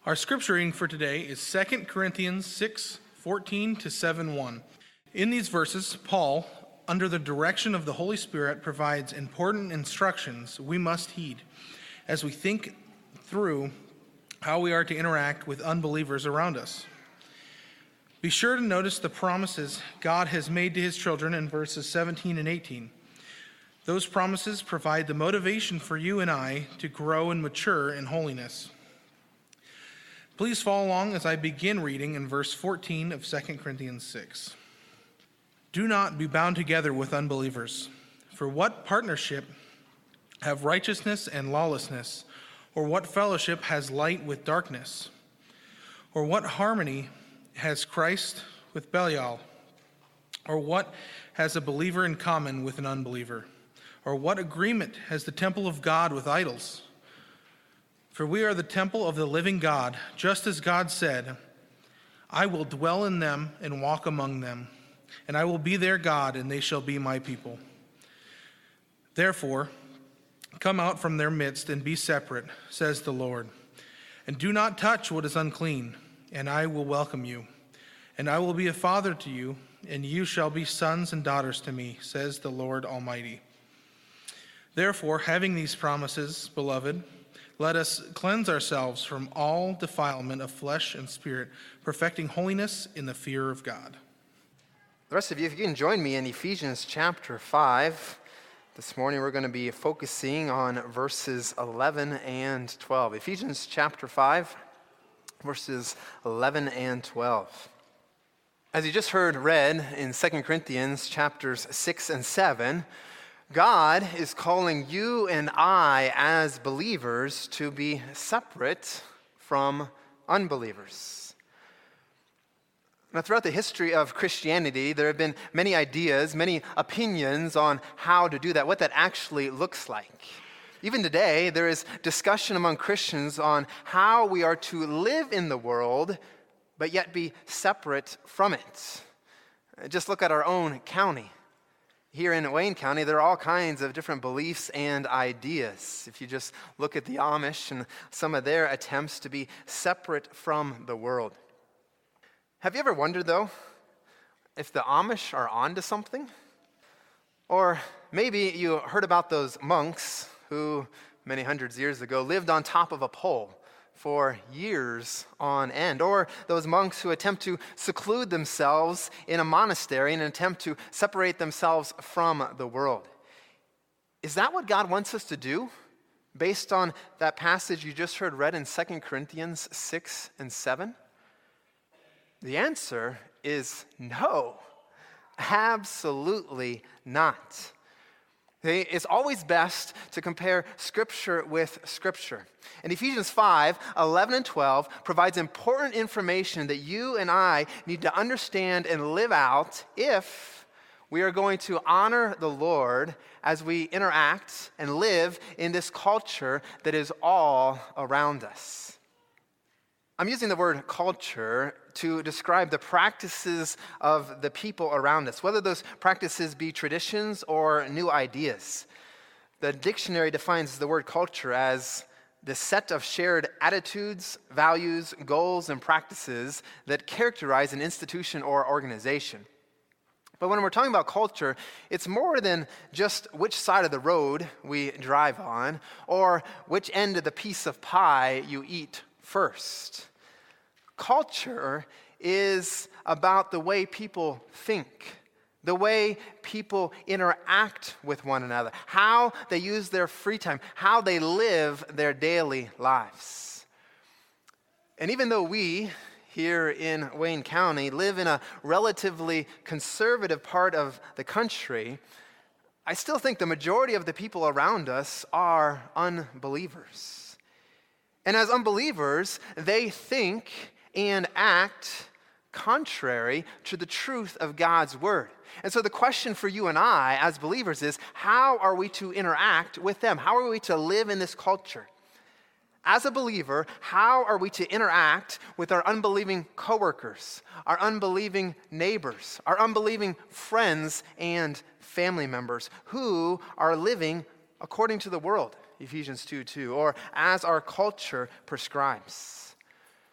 Our scripture reading for today is 2 Corinthians 6:14 to 7:1. In these verses, Paul, under the direction of the Holy Spirit, provides important instructions we must heed as we think through how we are to interact with unbelievers around us. Be sure to notice the promises God has made to his children in verses 17 and 18. Those promises provide the motivation for you and I to grow and mature in holiness. Please follow along as I begin reading in verse 14 of 2 Corinthians 6. Do not be bound together with unbelievers. For what partnership have righteousness and lawlessness? Or what fellowship has light with darkness? Or what harmony has Christ with Belial? Or what has a believer in common with an unbeliever? Or what agreement has the temple of God with idols? For we are the temple of the living God, just as God said, I will dwell in them and walk among them, and I will be their God, and they shall be my people. Therefore, come out from their midst and be separate, says the Lord, and do not touch what is unclean, and I will welcome you. And I will be a father to you, and you shall be sons and daughters to me, says the Lord Almighty. Therefore, having these promises, beloved, let us cleanse ourselves from all defilement of flesh and spirit, perfecting holiness in the fear of God. The rest of you, if you can join me in Ephesians chapter 5. This morning we're going to be focusing on verses 11 and 12. Ephesians chapter 5, verses 11 and 12. As you just heard read in 2 Corinthians chapters 6 and 7, God is calling you and I as believers to be separate from unbelievers. Now, throughout the history of Christianity, there have been many ideas, many opinions on how to do that, what that actually looks like. Even today, there is discussion among Christians on how we are to live in the world, but yet be separate from it. Just look at our own county. Here in Wayne County, there are all kinds of different beliefs and ideas. If you just look at the Amish and some of their attempts to be separate from the world. Have you ever wondered, though, if the Amish are onto something? Or maybe you heard about those monks who, many hundreds of years ago, lived on top of a pole for years on end. Or those monks who attempt to seclude themselves in a monastery in an attempt to separate themselves from the world. Is that what God wants us to do based on that passage you just heard read in 2 Corinthians 6 and 7? The answer is no, absolutely not. It's always best to compare Scripture with Scripture. And Ephesians 5, 11 and 12 provides important information that you and I need to understand and live out if we are going to honor the Lord as we interact and live in this culture that is all around us. I'm using the word culture to describe the practices of the people around us, whether those practices be traditions or new ideas. The dictionary defines the word culture as the set of shared attitudes, values, goals, and practices that characterize an institution or organization. But when we're talking about culture, it's more than just which side of the road we drive on or which end of the piece of pie you eat first. Culture is about the way people think, the way people interact with one another, how they use their free time, how they live their daily lives. And even though we here in Wayne County live in a relatively conservative part of the country, I still think the majority of the people around us are unbelievers. And as unbelievers, they think and act contrary to the truth of God's word. And so the question for you and I as believers is, how are we to interact with them? How are we to live in this culture? As a believer, how are we to interact with our unbelieving coworkers, our unbelieving neighbors, our unbelieving friends and family members who are living according to the world, Ephesians 2:2, or as our culture prescribes?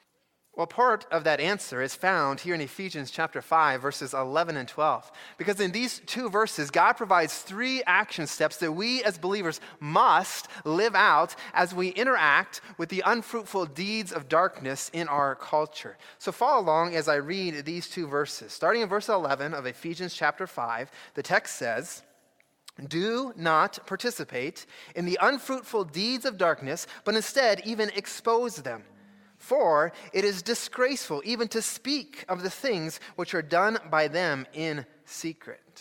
Well, part of that answer is found here in Ephesians chapter 5, verses 11 and 12. Because in these two verses, God provides 3 action steps that we as believers must live out as we interact with the unfruitful deeds of darkness in our culture. So follow along as I read these 2 verses. Starting in verse 11 of Ephesians chapter 5, the text says, "Do not participate in the unfruitful deeds of darkness, but instead even expose them. For it is disgraceful even to speak of the things which are done by them in secret."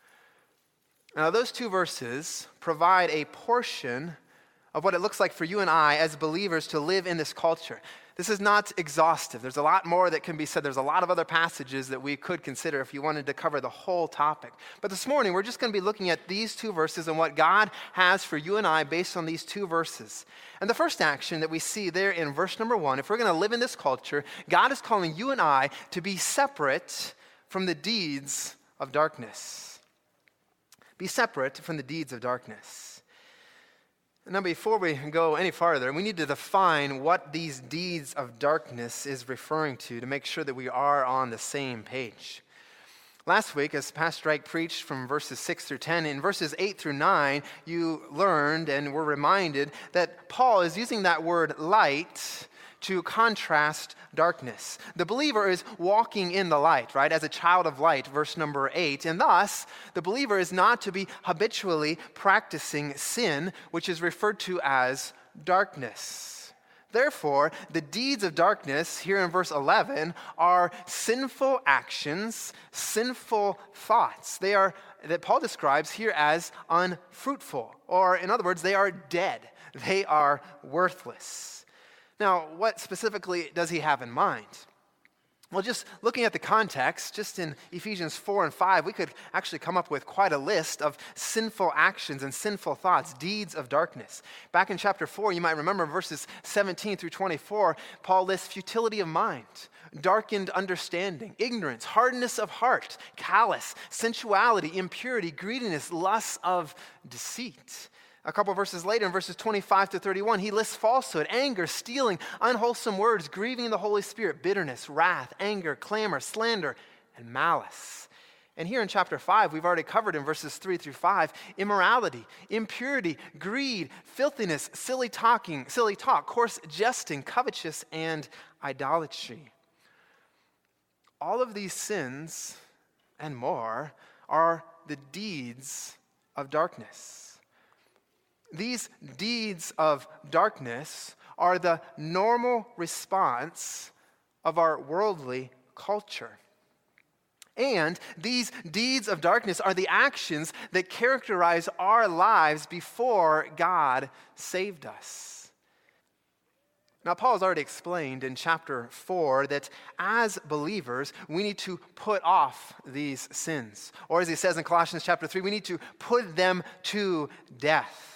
Now, those 2 verses provide a portion of what it looks like for you and I as believers to live in this culture. This is not exhaustive. There's a lot more that can be said. There's a lot of other passages that we could consider if you wanted to cover the whole topic. But this morning, we're just going to be looking at these 2 verses and what God has for you and I based on these 2 verses. And the first action that we see there in verse number 1, if we're going to live in this culture, God is calling you and I to be separate from the deeds of darkness. Be separate from the deeds of darkness. Now, before we go any farther, we need to define what these deeds of darkness is referring to make sure that we are on the same page. Last week, as Pastor Ike preached from verses 6 through 10, in verses 8 through 9, you learned and were reminded that Paul is using that word light to contrast darkness. The believer is walking in the light, right, as a child of light, verse number 8. And thus, the believer is not to be habitually practicing sin, which is referred to as darkness. Therefore, the deeds of darkness here in verse 11 are sinful actions, sinful thoughts. They are, that Paul describes here as unfruitful, or in other words, they are dead. They are worthless. Now, what specifically does he have in mind? Well, just looking at the context, just in Ephesians 4 and 5, we could actually come up with quite a list of sinful actions and sinful thoughts, deeds of darkness. Back in chapter 4, you might remember verses 17 through 24, Paul lists futility of mind, darkened understanding, ignorance, hardness of heart, callous, sensuality, impurity, greediness, lust of deceit. A couple verses later, in verses 25 to 31, he lists falsehood, anger, stealing, unwholesome words, grieving the Holy Spirit, bitterness, wrath, anger, clamor, slander, and malice. And here in chapter 5, we've already covered in verses 3 through 5, immorality, impurity, greed, filthiness, silly talk, coarse jesting, covetous, and idolatry. All of these sins and more are the deeds of darkness. These deeds of darkness are the normal response of our worldly culture. And these deeds of darkness are the actions that characterize our lives before God saved us. Now, Paul has already explained in chapter 4 that as believers, we need to put off these sins. Or as he says in Colossians chapter 3, we need to put them to death.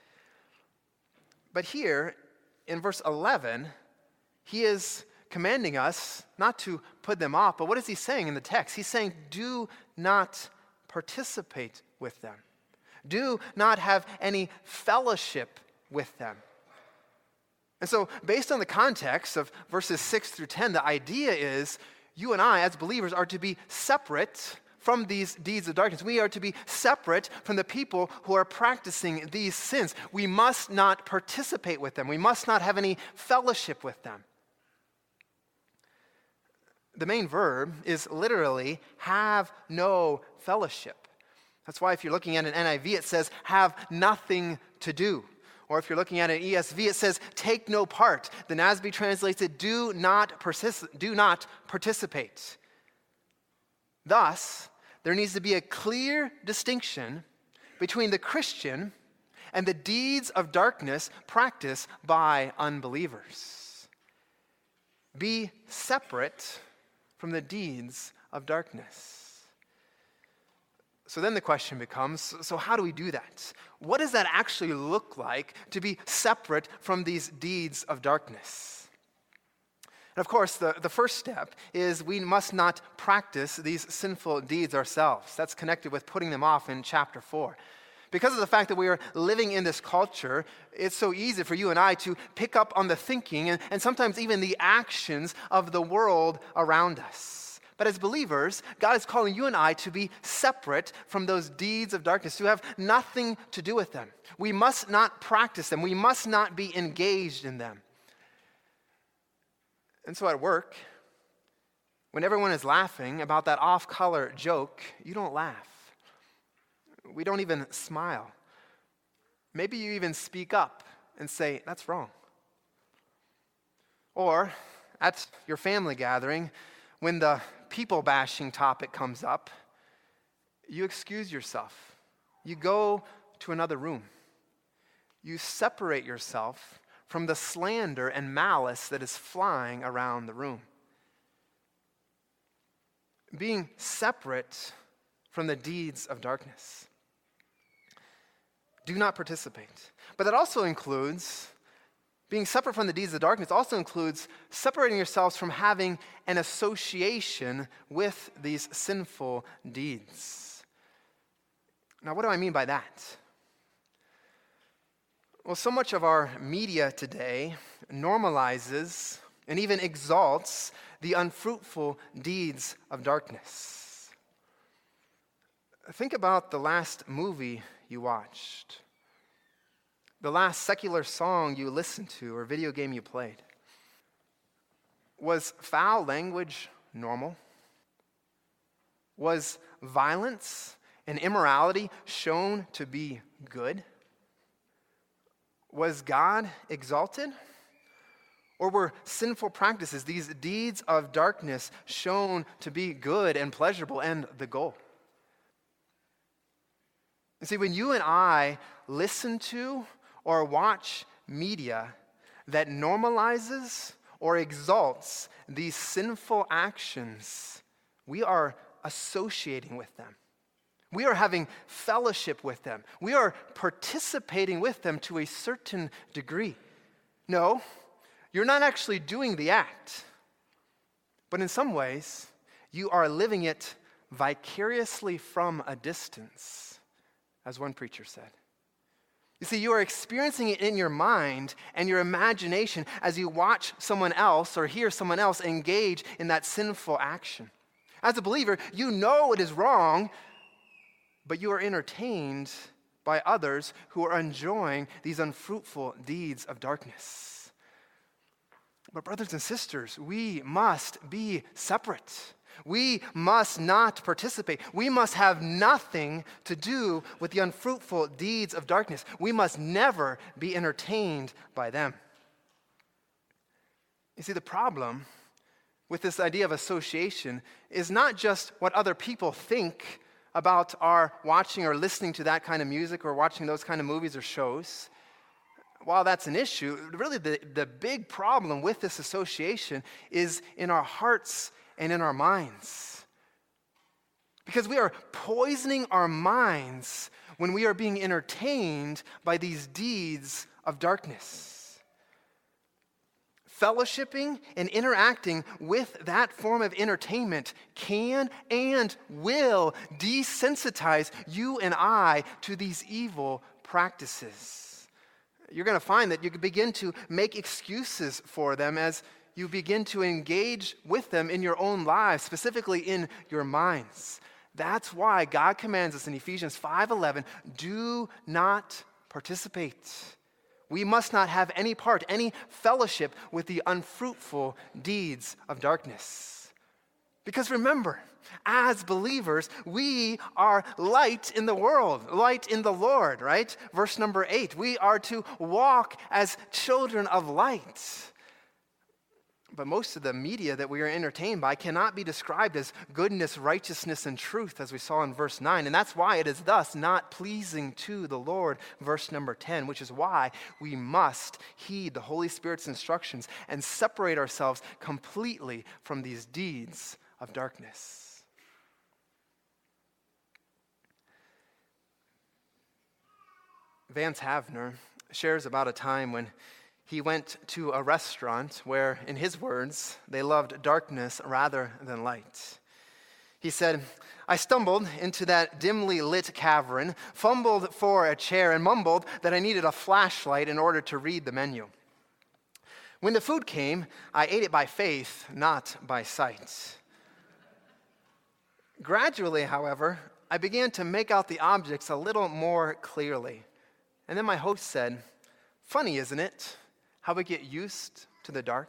But here, in verse 11, he is commanding us not to put them off, but what is he saying in the text? He's saying, do not participate with them. Do not have any fellowship with them. And so, based on the context of verses 6 through 10, the idea is you and I, as believers, are to be separate from these deeds of darkness. We are to be separate from the people who are practicing these sins. We must not participate with them. We must not have any fellowship with them. The main verb is literally have no fellowship. That's why if you're looking at an NIV, it says have nothing to do. Or if you're looking at an ESV, it says take no part. The NASB translates it do not participate. Thus, there needs to be a clear distinction between the Christian and the deeds of darkness practiced by unbelievers. Be separate from the deeds of darkness. So then the question becomes, so how do we do that? What does that actually look like to be separate from these deeds of darkness? And of course, the first step is we must not practice these sinful deeds ourselves. That's connected with putting them off in chapter 4. Because of the fact that we are living in this culture, it's so easy for you and I to pick up on the thinking and sometimes even the actions of the world around us. But as believers, God is calling you and I to be separate from those deeds of darkness, to have nothing to do with them. We must not practice them. We must not be engaged in them. And so at work, when everyone is laughing about that off-color joke, you don't laugh. We don't even smile. Maybe you even speak up and say, that's wrong. Or at your family gathering, when the people-bashing topic comes up, you excuse yourself. You go to another room. You separate yourself from the slander and malice that is flying around the room. Being separate from the deeds of darkness. Do not participate. But that also includes, being separate from the deeds of darkness also includes separating yourselves from having an association with these sinful deeds. Now, what do I mean by that? Well, so much of our media today normalizes and even exalts the unfruitful deeds of darkness. Think about the last movie you watched, the last secular song you listened to or video game you played. Was foul language normal? Was violence and immorality shown to be good? Was God exalted? Or were sinful practices, these deeds of darkness, shown to be good and pleasurable and the goal? You see, when you and I listen to or watch media that normalizes or exalts these sinful actions, we are associating with them. We are having fellowship with them. We are participating with them to a certain degree. No, you're not actually doing the act, but in some ways, you are living it vicariously from a distance, as one preacher said. You see, you are experiencing it in your mind and your imagination as you watch someone else or hear someone else engage in that sinful action. As a believer, you know it is wrong, but you are entertained by others who are enjoying these unfruitful deeds of darkness. But brothers and sisters, we must be separate. We must not participate. We must have nothing to do with the unfruitful deeds of darkness. We must never be entertained by them. You see, the problem with this idea of association is not just what other people think about our watching or listening to that kind of music or watching those kind of movies or shows. While that's an issue, really the big problem with this association is in our hearts and in our minds. Because we are poisoning our minds when we are being entertained by these deeds of darkness. Fellowshipping and interacting with that form of entertainment can and will desensitize you and I to these evil practices. You're going to find that you can begin to make excuses for them as you begin to engage with them in your own lives, specifically in your minds. That's why God commands us in Ephesians 5:11, do not participate. We must not have any part, any fellowship with the unfruitful deeds of darkness. Because remember, as believers, we are light in the world, light in the Lord, right? Verse number 8, we are to walk as children of light. But most of the media that we are entertained by cannot be described as goodness, righteousness, and truth, as we saw in verse 9. And that's why it is thus not pleasing to the Lord, verse number 10, which is why we must heed the Holy Spirit's instructions and separate ourselves completely from these deeds of darkness. Vance Havner shares about a time when he went to a restaurant where, in his words, they loved darkness rather than light. He said, I stumbled into that dimly lit cavern, fumbled for a chair, and mumbled that I needed a flashlight in order to read the menu. When the food came, I ate it by faith, not by sight. Gradually, however, I began to make out the objects a little more clearly. And then my host said, funny, isn't it, how we get used to the dark?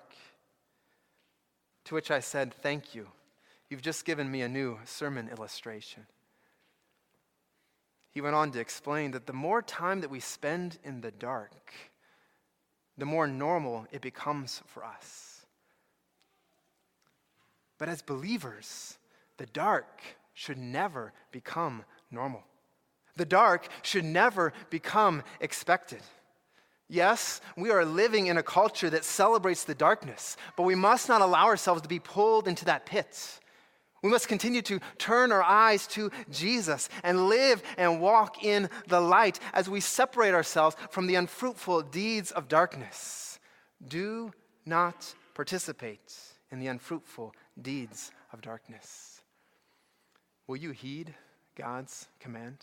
To which I said, thank you. You've just given me a new sermon illustration. He went on to explain that the more time that we spend in the dark, the more normal it becomes for us. But as believers, the dark should never become normal. The dark should never become expected. Yes, we are living in a culture that celebrates the darkness, but we must not allow ourselves to be pulled into that pit. We must continue to turn our eyes to Jesus and live and walk in the light as we separate ourselves from the unfruitful deeds of darkness. Do not participate in the unfruitful deeds of darkness. Will you heed God's command?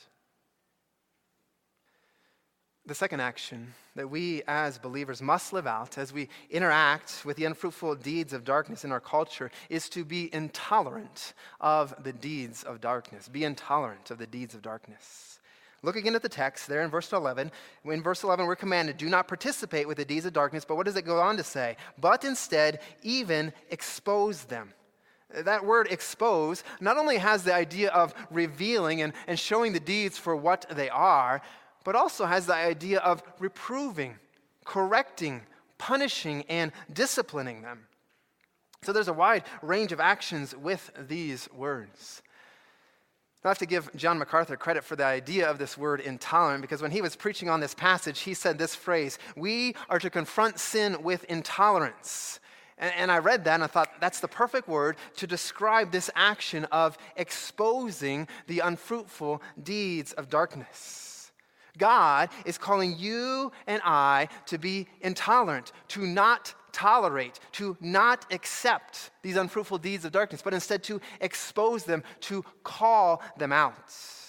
The second action that we as believers must live out as we interact with the unfruitful deeds of darkness in our culture is to be intolerant of the deeds of darkness. Be intolerant of the deeds of darkness. Look again at the text there in verse 11. In verse 11, we're commanded, do not participate with the deeds of darkness, but what does it go on to say? But instead, even expose them. That word expose not only has the idea of revealing and showing the deeds for what they are, but also has the idea of reproving, correcting, punishing, and disciplining them. So there's a wide range of actions with these words. I have to give John MacArthur credit for the idea of this word intolerant, because when he was preaching on this passage, he said this phrase, we are to confront sin with intolerance. And I read that and I thought, that's the perfect word to describe this action of exposing the unfruitful deeds of darkness. God is calling you and I to be intolerant, to not tolerate, to not accept these unfruitful deeds of darkness, but instead to expose them, to call them out.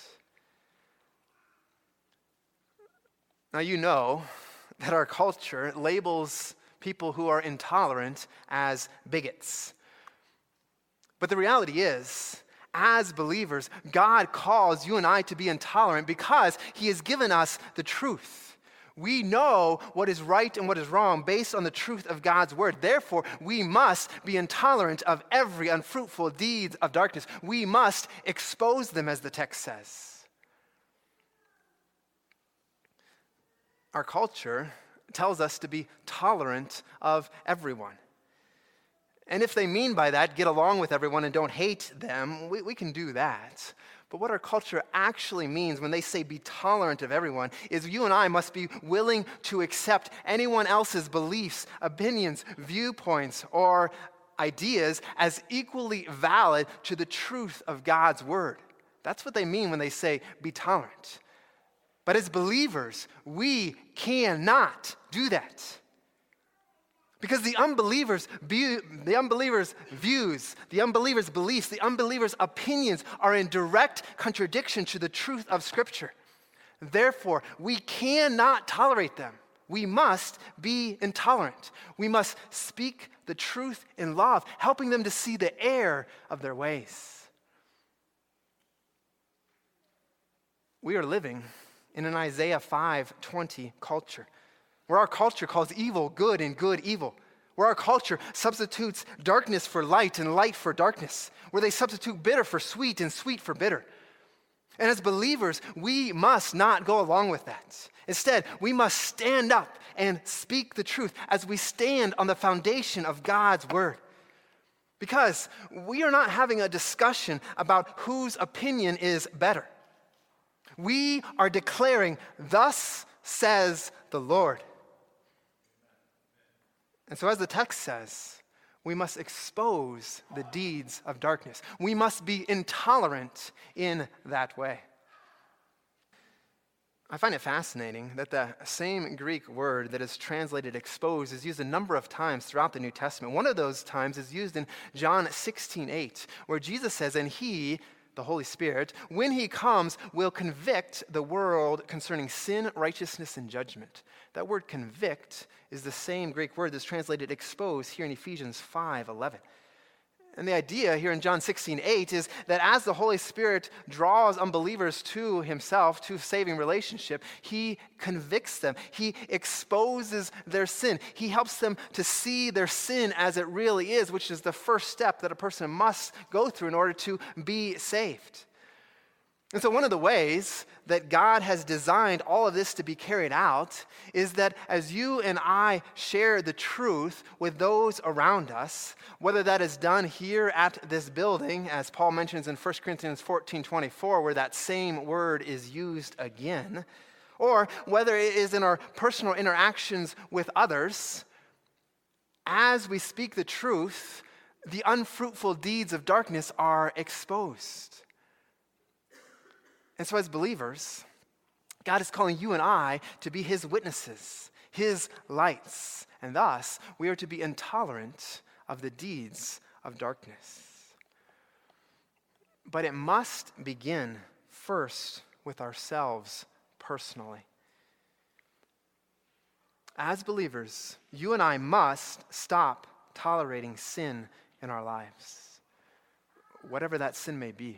Now you know that our culture labels people who are intolerant as bigots. But the reality is, as believers, God calls you and I to be intolerant because He has given us the truth. We know what is right and what is wrong based on the truth of God's word. Therefore, we must be intolerant of every unfruitful deed of darkness. We must expose them, as the text says. Our culture tells us to be tolerant of everyone. And if they mean by that, get along with everyone and don't hate them, we can do that. But what our culture actually means when they say be tolerant of everyone is you and I must be willing to accept anyone else's beliefs, opinions, viewpoints, or ideas as equally valid to the truth of God's word. That's what they mean when they say be tolerant. But as believers, we cannot do that. Because the unbelievers' views, the unbelievers' beliefs, the unbelievers' opinions are in direct contradiction to the truth of Scripture. Therefore, we cannot tolerate them. We must be intolerant. We must speak the truth in love, helping them to see the error of their ways. We are living in an Isaiah 5:20 culture, where our culture calls evil good and good evil, where our culture substitutes darkness for light and light for darkness, where they substitute bitter for sweet and sweet for bitter. And as believers, we must not go along with that. Instead, we must stand up and speak the truth as we stand on the foundation of God's word. Because we are not having a discussion about whose opinion is better. We are declaring, thus says the Lord. And so as the text says, we must expose the deeds of darkness. We must be intolerant in that way. I find it fascinating that the same Greek word that is translated expose is used a number of times throughout the New Testament. One of those times is used in John 16:8, where Jesus says, "And he," the Holy Spirit, "when he comes, will convict the world concerning sin, righteousness, and judgment." That word convict is the same Greek word that's translated expose here in Ephesians 5:11. And the idea here in John 16:8 is that as the Holy Spirit draws unbelievers to himself, to saving relationship, he convicts them. He exposes their sin. He helps them to see their sin as it really is, which is the first step that a person must go through in order to be saved. And so one of the ways that God has designed all of this to be carried out is that as you and I share the truth with those around us, whether that is done here at this building, as Paul mentions in 1 Corinthians 14:24, where that same word is used again, or whether it is in our personal interactions with others, as we speak the truth, the unfruitful deeds of darkness are exposed. And so as believers, God is calling you and I to be his witnesses, his lights, and thus we are to be intolerant of the deeds of darkness. But it must begin first with ourselves personally. As believers, you and I must stop tolerating sin in our lives, whatever that sin may be.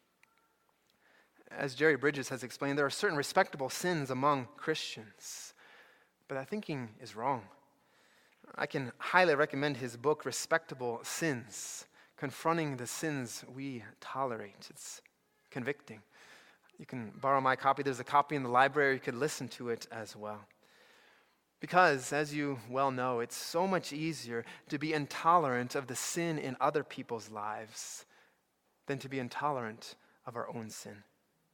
As Jerry Bridges has explained, there are certain respectable sins among Christians, but that thinking is wrong. I can highly recommend his book, Respectable Sins, Confronting the Sins We Tolerate. It's convicting. You can borrow my copy. There's a copy in the library. You could listen to it as well. Because, as you well know, it's so much easier to be intolerant of the sin in other people's lives than to be intolerant of our own sin.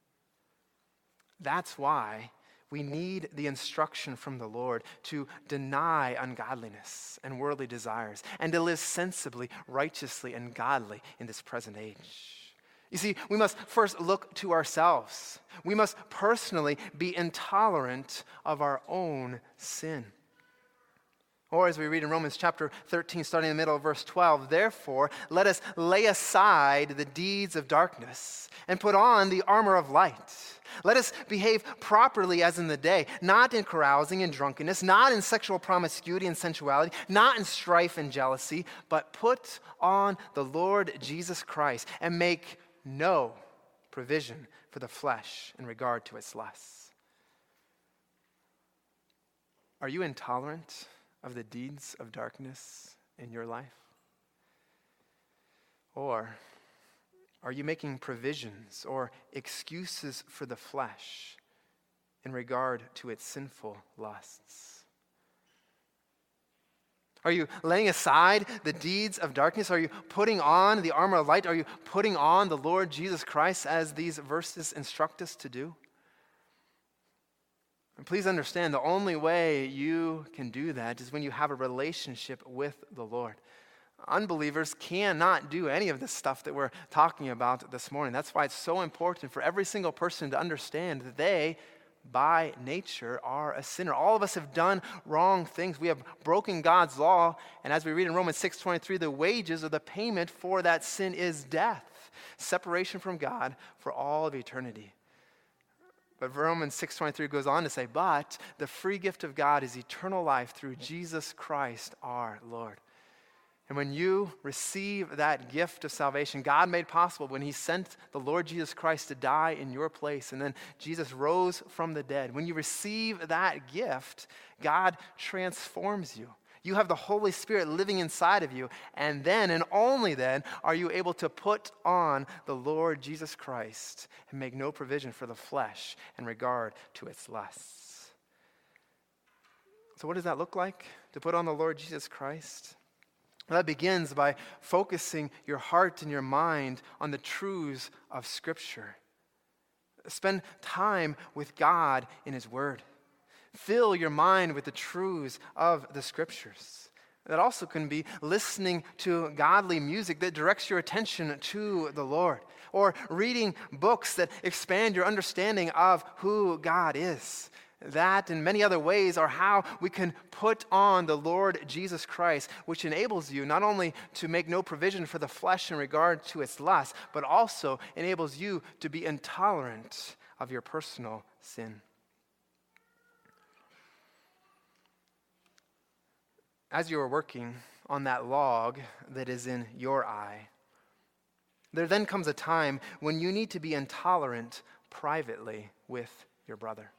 That's why we need the instruction from the Lord to deny ungodliness and worldly desires and to live sensibly, righteously, and godly in this present age. You see, we must first look to ourselves. We must personally be intolerant of our own sin. Or as we read in Romans chapter 13, starting in the middle of verse 12, "Therefore, let us lay aside the deeds of darkness and put on the armor of light. Let us behave properly as in the day, not in carousing and drunkenness, not in sexual promiscuity and sensuality, not in strife and jealousy, but put on the Lord Jesus Christ and make no provision for the flesh in regard to its lusts." Are you intolerant of the deeds of darkness in your life? Or are you making provisions or excuses for the flesh in regard to its sinful lusts? Are you laying aside the deeds of darkness? Are you putting on the armor of light? Are you putting on the Lord Jesus Christ as these verses instruct us to do? And please understand, the only way you can do that is when you have a relationship with the Lord. Unbelievers cannot do any of this stuff that we're talking about this morning. That's why it's so important for every single person to understand that they, by nature, are a sinner. All of us have done wrong things. We have broken God's law, and as we read in Romans 6:23, the wages or the payment for that sin is death, separation from God for all of eternity. But Romans 6:23 goes on to say, "But the free gift of God is eternal life through Jesus Christ our Lord." And when you receive that gift of salvation, God made possible when he sent the Lord Jesus Christ to die in your place, and then Jesus rose from the dead. When you receive that gift, God transforms you. You have the Holy Spirit living inside of you, and then and only then are you able to put on the Lord Jesus Christ and make no provision for the flesh in regard to its lusts. So what does that look like, to put on the Lord Jesus Christ? Well, that begins by focusing your heart and your mind on the truths of Scripture. Spend time with God in his Word. Fill your mind with the truths of the Scriptures. That also can be listening to godly music that directs your attention to the Lord, or reading books that expand your understanding of who God is. That and many other ways are how we can put on the Lord Jesus Christ, which enables you not only to make no provision for the flesh in regard to its lust, but also enables you to be intolerant of your personal sin. As you are working on that log that is in your eye, there then comes a time when you need to be intolerant privately with your brother.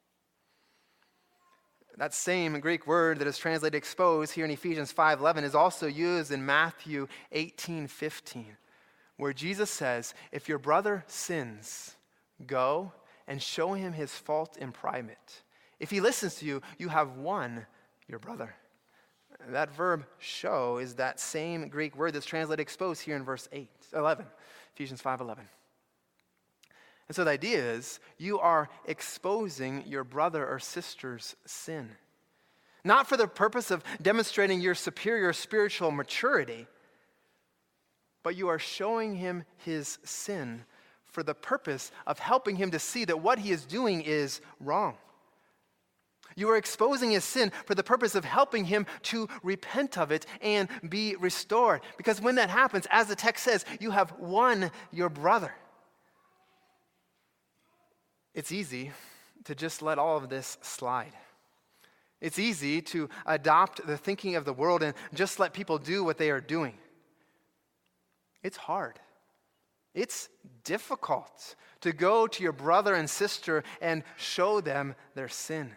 That same Greek word that is translated expose here in Ephesians 5:11 is also used in Matthew 18:15, where Jesus says, if your brother sins, go and show him his fault in private. If he listens to you, you have won your brother. That verb show is that same Greek word that's translated expose here in verse 11, Ephesians 5:11. And so the idea is you are exposing your brother or sister's sin, not for the purpose of demonstrating your superior spiritual maturity, but you are showing him his sin for the purpose of helping him to see that what he is doing is wrong. You are exposing his sin for the purpose of helping him to repent of it and be restored. Because when that happens, as the text says, you have won your brother. It's easy to just let all of this slide. It's easy to adopt the thinking of the world and just let people do what they are doing. It's hard. It's difficult to go to your brother and sister and show them their sin.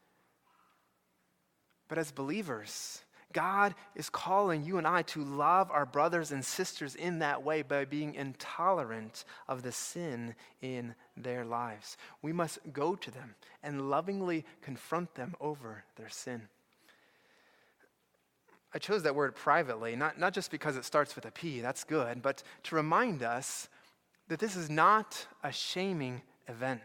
But as believers, God is calling you and I to love our brothers and sisters in that way by being intolerant of the sin in their lives. We must go to them and lovingly confront them over their sin. I chose that word privately, not just because it starts with a P, that's good, but to remind us that this is not a shaming event.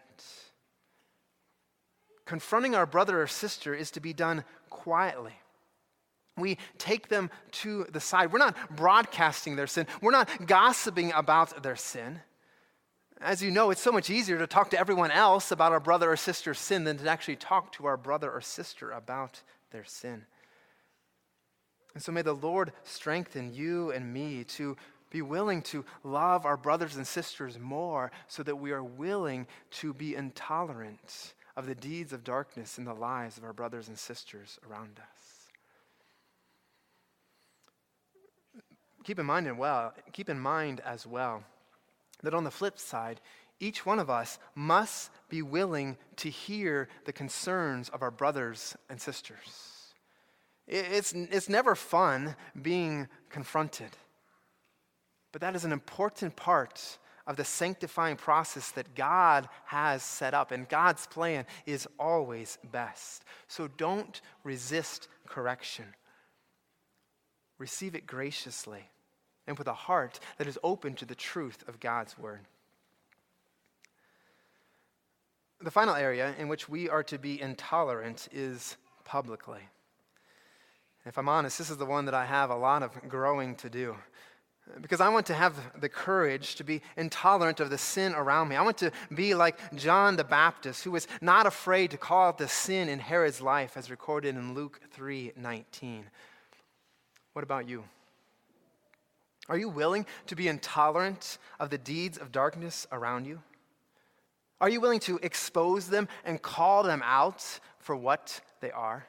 Confronting our brother or sister is to be done quietly. We take them to the side. We're not broadcasting their sin. We're not gossiping about their sin. As you know, it's so much easier to talk to everyone else about our brother or sister's sin than to actually talk to our brother or sister about their sin. And so may the Lord strengthen you and me to be willing to love our brothers and sisters more so that we are willing to be intolerant of the deeds of darkness in the lives of our brothers and sisters around us. Keep in mind as well that on the flip side, each one of us must be willing to hear the concerns of our brothers and sisters. It's never fun being confronted, but that is an important part of the sanctifying process that God has set up, and God's plan is always best. So don't resist correction. Receive it graciously and with a heart that is open to the truth of God's word. The final area in which we are to be intolerant is publicly. If I'm honest, this is the one that I have a lot of growing to do. Because I want to have the courage to be intolerant of the sin around me. I want to be like John the Baptist, who was not afraid to call out the sin in Herod's life, as recorded in Luke 3:19. What about you? Are you willing to be intolerant of the deeds of darkness around you? Are you willing to expose them and call them out for what they are?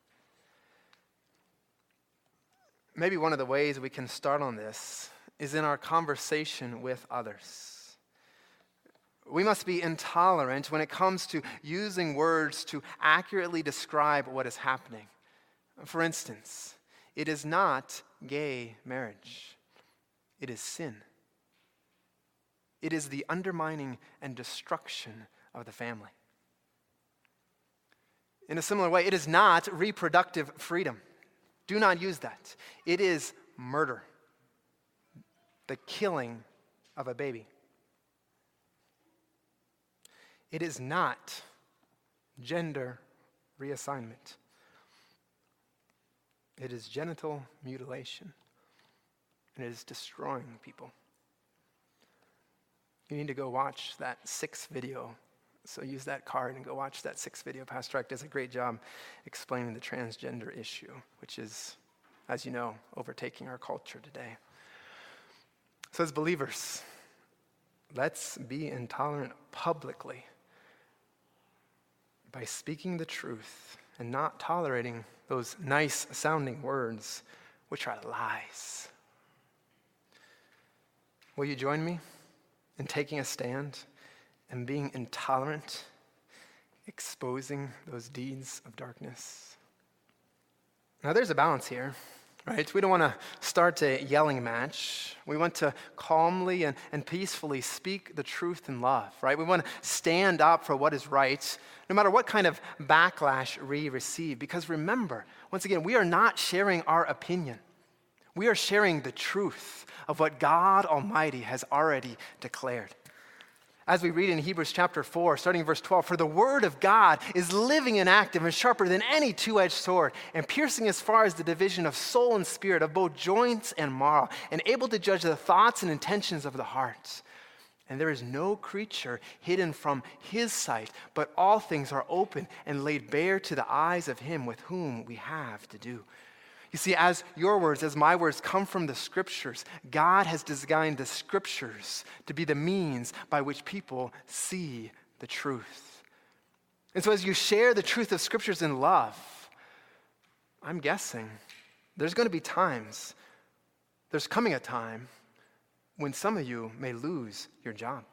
Maybe one of the ways we can start on this is in our conversation with others. We must be intolerant when it comes to using words to accurately describe what is happening. For instance, it is not gay marriage. It is sin. It is the undermining and destruction of the family. In a similar way, it is not reproductive freedom. Do not use that. It is murder, the killing of a baby. It is not gender reassignment. It is genital mutilation, and it is destroying people. You need to go watch that 6 video. So use that card and go watch that 6 video. Pastor Ike does a great job explaining the transgender issue, which is, as you know, overtaking our culture today. So as believers, let's be intolerant publicly by speaking the truth and not tolerating those nice sounding words, which are lies. Will you join me in taking a stand and being intolerant, exposing those deeds of darkness? Now there's a balance here, right? We don't want to start a yelling match. We want to calmly and peacefully speak the truth in love, right? We want to stand up for what is right, no matter what kind of backlash we receive. Because remember, once again, we are not sharing our opinion. We are sharing the truth of what God Almighty has already declared. As we read in Hebrews chapter 4, starting in verse 12, for the word of God is living and active and sharper than any two-edged sword, and piercing as far as the division of soul and spirit, of both joints and marrow, and able to judge the thoughts and intentions of the heart. And there is no creature hidden from his sight, but all things are open and laid bare to the eyes of him with whom we have to do. You see, as your words, as my words come from the Scriptures, God has designed the Scriptures to be the means by which people see the truth. And so as you share the truth of Scriptures in love, I'm guessing there's going to be times, there's coming a time when some of you may lose your job.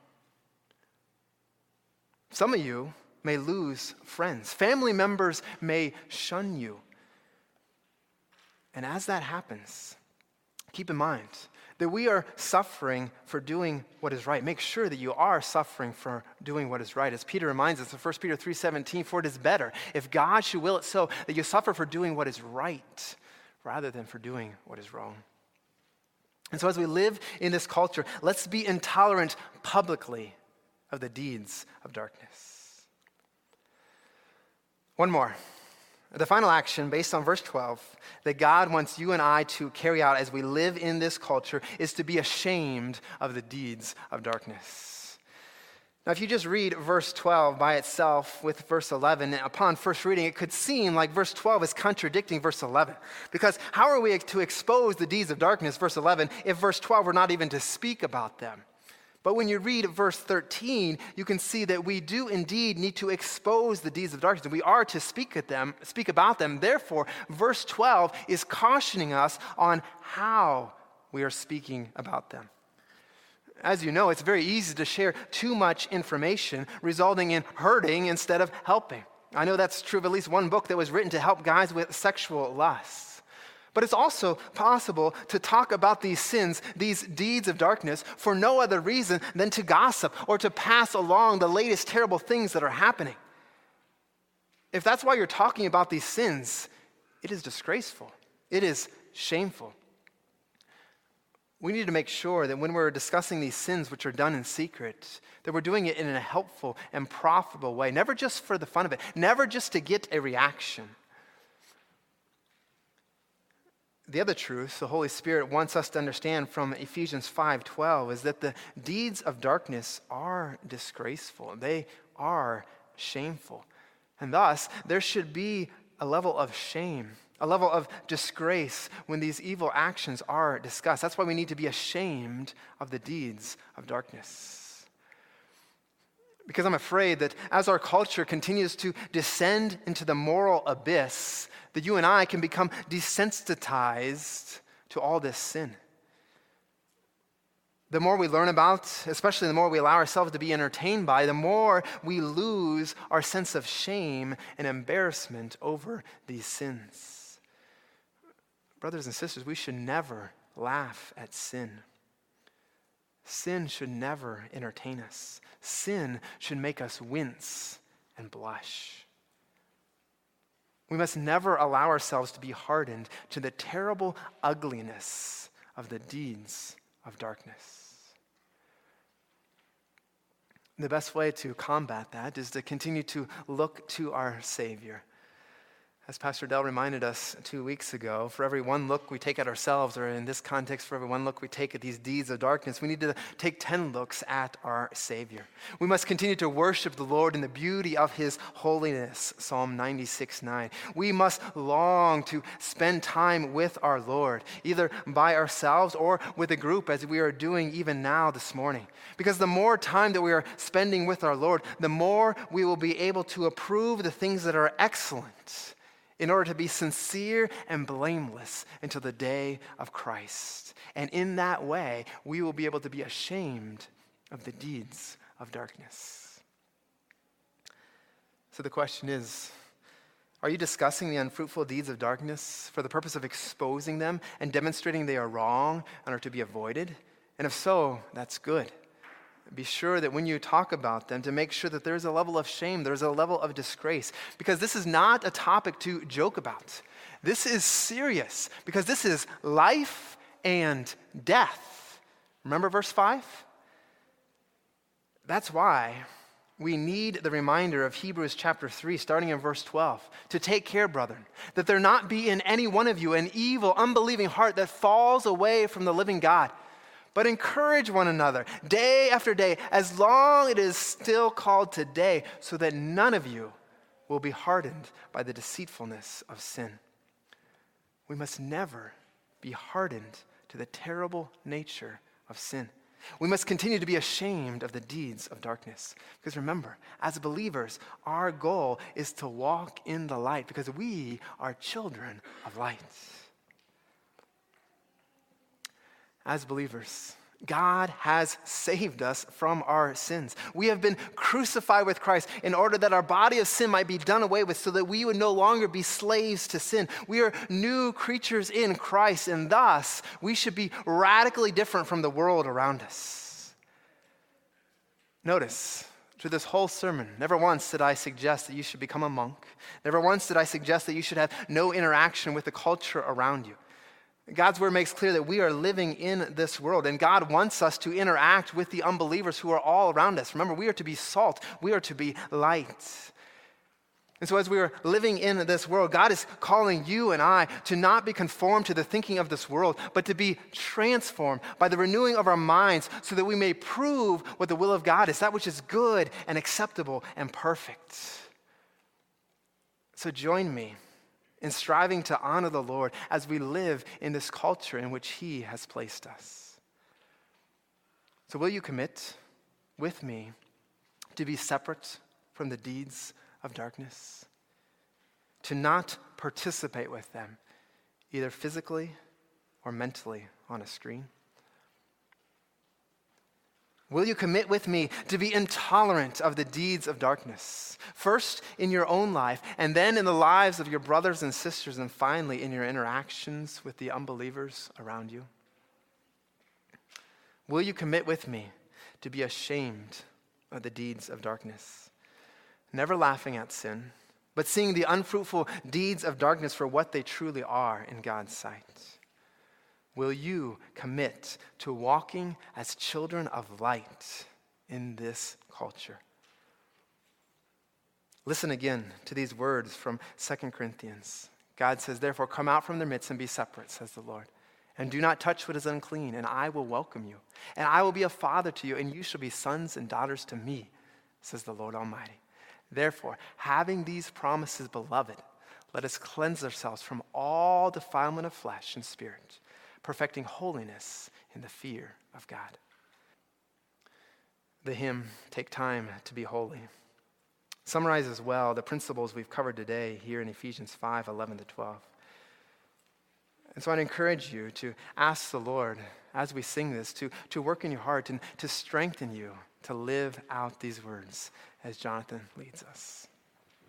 Some of you may lose friends. Family members may shun you. And as that happens, keep in mind that we are suffering for doing what is right. Make sure that you are suffering for doing what is right. As Peter reminds us in 1 Peter 3:17, for it is better, if God should will it so, that you suffer for doing what is right rather than for doing what is wrong. And so as we live in this culture, let's be intolerant publicly of the deeds of darkness. One more. The final action, based on verse 12, that God wants you and I to carry out as we live in this culture is to be ashamed of the deeds of darkness. Now, if you just read verse 12 by itself with verse 11, upon first reading, it could seem like verse 12 is contradicting verse 11. Because how are we to expose the deeds of darkness, verse 11, if verse 12 were not even to speak about them? But when you read verse 13, you can see that we do indeed need to expose the deeds of darkness, and we are to speak about them. Therefore, verse 12 is cautioning us on how we are speaking about them. As you know, it's very easy to share too much information, resulting in hurting instead of helping. I know that's true of at least one book that was written to help guys with sexual lusts. But it's also possible to talk about these sins, these deeds of darkness, for no other reason than to gossip or to pass along the latest terrible things that are happening. If that's why you're talking about these sins, it is disgraceful. It is shameful. We need to make sure that when we're discussing these sins which are done in secret, that we're doing it in a helpful and profitable way, never just for the fun of it, never just to get a reaction. The other truth the Holy Spirit wants us to understand from Ephesians 5:12 is that the deeds of darkness are disgraceful. They are shameful. And thus, there should be a level of shame, a level of disgrace when these evil actions are discussed. That's why we need to be ashamed of the deeds of darkness. Because I'm afraid that as our culture continues to descend into the moral abyss, that you and I can become desensitized to all this sin. The more we learn about, especially the more we allow ourselves to be entertained by, the more we lose our sense of shame and embarrassment over these sins. Brothers and sisters, we should never laugh at sin. Sin should never entertain us. Sin should make us wince and blush. We must never allow ourselves to be hardened to the terrible ugliness of the deeds of darkness. The best way to combat that is to continue to look to our Savior. As Pastor Dell reminded us 2 weeks ago, for every one look we take at ourselves, or in this context, for every one look we take at these deeds of darkness, we need to take 10 looks at our Savior. We must continue to worship the Lord in the beauty of his holiness, Psalm 96:9. We must long to spend time with our Lord, either by ourselves or with a group, as we are doing even now this morning. Because the more time that we are spending with our Lord, the more we will be able to approve the things that are excellent, in order to be sincere and blameless until the day of Christ. And in that way, we will be able to be ashamed of the deeds of darkness. So the question is, are you discussing the unfruitful deeds of darkness for the purpose of exposing them and demonstrating they are wrong and are to be avoided? And if so, that's good. Be sure that when you talk about them, to make sure that there's a level of shame, there's a level of disgrace, because this is not a topic to joke about. This is serious, because this is life and death. Remember verse 5? That's why we need the reminder of Hebrews chapter 3, starting in verse 12, to take care, brethren, that there not be in any one of you an evil, unbelieving heart that falls away from the living God. But encourage one another day after day, as long it is still called today, so that none of you will be hardened by the deceitfulness of sin. We must never be hardened to the terrible nature of sin. We must continue to be ashamed of the deeds of darkness. Because remember, as believers, our goal is to walk in the light, because we are children of light. As believers, God has saved us from our sins. We have been crucified with Christ in order that our body of sin might be done away with, so that we would no longer be slaves to sin. We are new creatures in Christ, and thus we should be radically different from the world around us. Notice, through this whole sermon, never once did I suggest that you should become a monk. Never once did I suggest that you should have no interaction with the culture around you. God's word makes clear that we are living in this world, and God wants us to interact with the unbelievers who are all around us. Remember, we are to be salt. We are to be light. And so as we are living in this world, God is calling you and I to not be conformed to the thinking of this world, but to be transformed by the renewing of our minds, so that we may prove what the will of God is, that which is good and acceptable and perfect. So join me in striving to honor the Lord as we live in this culture in which he has placed us. So will you commit with me to be separate from the deeds of darkness? To not participate with them, either physically or mentally on a screen? Will you commit with me to be intolerant of the deeds of darkness? First in your own life, and then in the lives of your brothers and sisters, and finally in your interactions with the unbelievers around you? Will you commit with me to be ashamed of the deeds of darkness? Never laughing at sin, but seeing the unfruitful deeds of darkness for what they truly are in God's sight. Will you commit to walking as children of light in this culture? Listen again to these words from 2 Corinthians. God says, "Therefore come out from their midst and be separate," says the Lord. "And do not touch what is unclean, and I will welcome you. And I will be a father to you, and you shall be sons and daughters to me," says the Lord Almighty. "Therefore, having these promises, beloved, let us cleanse ourselves from all defilement of flesh and spirit, perfecting holiness in the fear of God." The hymn, "Take Time to Be Holy," summarizes well the principles we've covered today here in Ephesians 5:11-12. And so I'd encourage you to ask the Lord, as we sing this, to work in your heart and to strengthen you to live out these words as Jonathan leads us.